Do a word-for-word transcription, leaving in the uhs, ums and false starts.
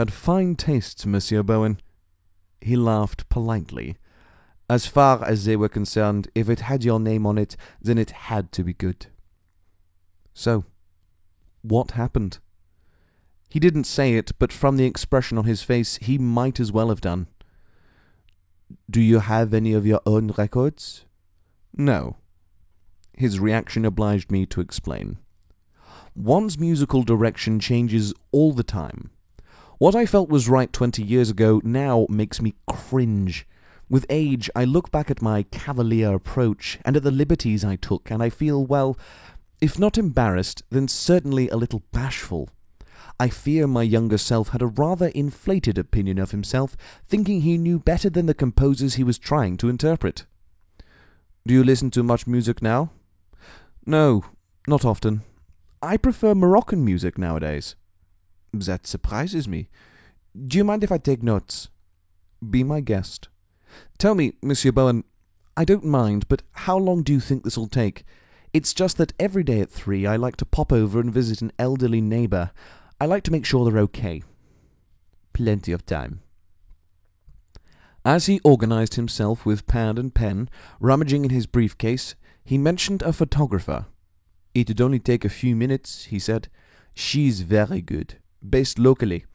had fine tastes, Monsieur Bowen." He laughed politely. "As far as they were concerned, if it had your name on it, then it had to be good." So, what happened? He didn't say it, but from the expression on his face, he might as well have done. "Do you have any of your own records?" "No." His reaction obliged me to explain. One's musical direction changes all the time. What I felt was right twenty years ago now makes me cringe. With age, I look back at my cavalier approach and at the liberties I took, and I feel, well, if not embarrassed, then certainly a little bashful. I fear my younger self had a rather inflated opinion of himself, thinking he knew better than the composers he was trying to interpret. "Do you listen to much music now?" "No, not often. I prefer Moroccan music nowadays." "That surprises me. Do you mind if I take notes?" "Be my guest." "Tell me, Monsieur Bowen, I don't mind, but how long do you think this'll take? It's just that every day at three I like to pop over and visit an elderly neighbour. I like to make sure they're okay." "Plenty of time." As he organized himself with pad and pen, rummaging in his briefcase, he mentioned a photographer. "It'd only take a few minutes," he said. "She's very good. Based locally.